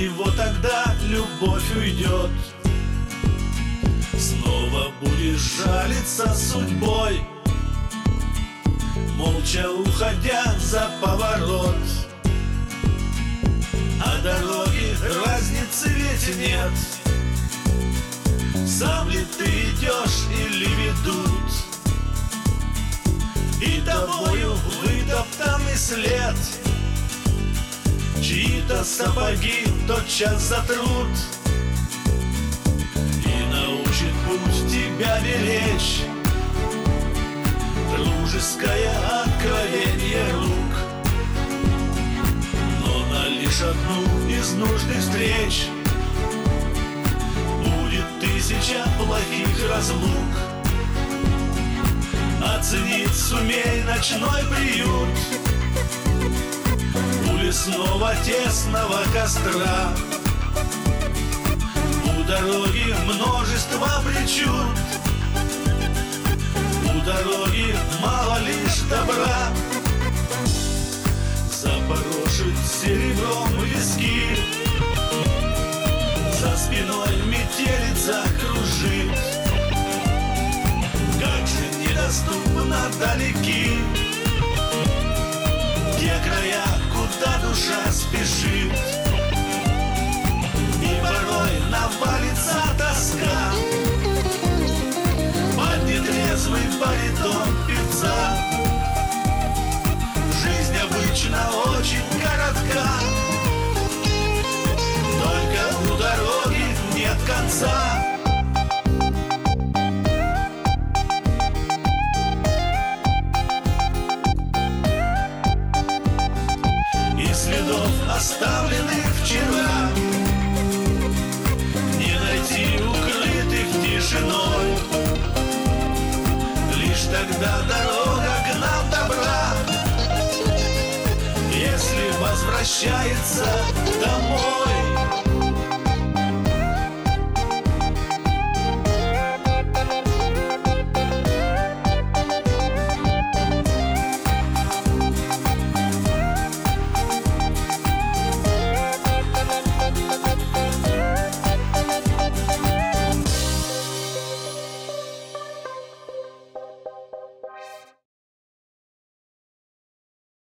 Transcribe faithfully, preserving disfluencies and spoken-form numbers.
него тогда любовь уйдет. Снова будешь жалиться судьбой, молча уходя за поворот. А дороги разницы ведь нет, сам ли ты идешь или ведут, и тобою вытоптанный след, чьи-то сапоги тотчас затрут. И научит путь тебя беречь дружеское откровение рук. Но на лишь одну из нужных встреч будет тысяча плохих разлук. Оценить сумей ночной приют у лесного тесного костра. У дороги множество причуд, у дороги мало лишь добра. Запорошит серебром виски, за спиной метелица кружит. Как же недоступно далеки те края, куда душа спешит. И порой навалится тоска под нетрезвый баритон певца. Жизнь обычно очень коротка, только у дороги нет конца. И следов, оставленных вчера, не найти укрытых тишиной. Лишь тогда дорога к нам добра, если возвращается домой.